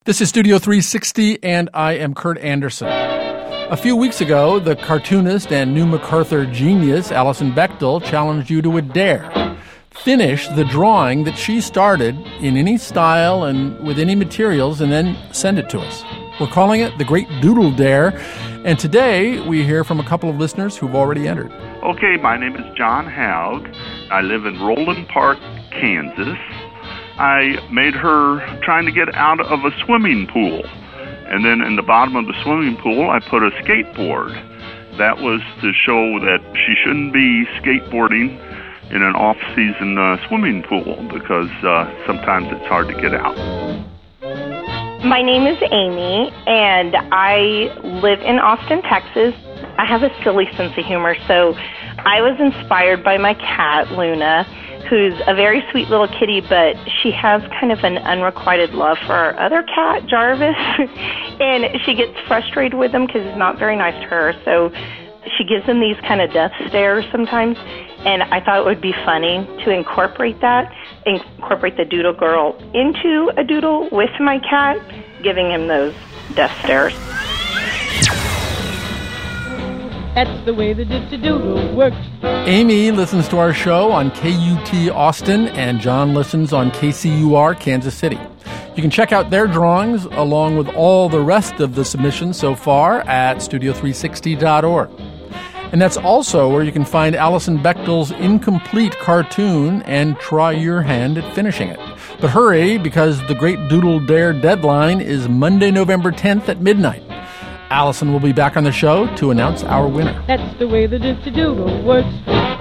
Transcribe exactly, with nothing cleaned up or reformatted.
This is Studio three sixty, and I am Kurt Anderson. A few weeks ago, the cartoonist and New MacArthur genius Alison Bechdel challenged you to a dare. Finish the drawing that she started in any style and with any materials, and then send it to us. We're calling it the Great Doodle Dare, and today we hear from a couple of listeners who've already entered. Okay, my name is John Haug. I live in Roland Park, Kansas. I made her trying to get out of a swimming pool. And then in the bottom of the swimming pool, I put a skateboard. That was to show that she shouldn't be skateboarding in an off-season uh, swimming pool because uh, sometimes it's hard to get out. My name is Amy, and I live in Austin, Texas. I have a silly sense of humor, so I was inspired by my cat, Luna, who's a very sweet little kitty, but she has kind of an unrequited love for our other cat, Jarvis, and she gets frustrated with him because he's not very nice to her, so she gives him these kind of death stares sometimes, and I thought it would be funny to incorporate that, incorporate the doodle girl into a doodle with my cat, giving him those death stares. That's the way the dip-to-doodle works. Amy listens to our show on K U T Austin, and John listens on K C U R Kansas City. You can check out their drawings along with all the rest of the submissions so far at studio three sixty dot org. And that's also where you can find Alison Bechdel's incomplete cartoon and try your hand at finishing it. But hurry, because the Great Doodle Dare deadline is Monday, November tenth at midnight. Alison will be back on the show to announce our winner. That's the way the dip-to-doodle works.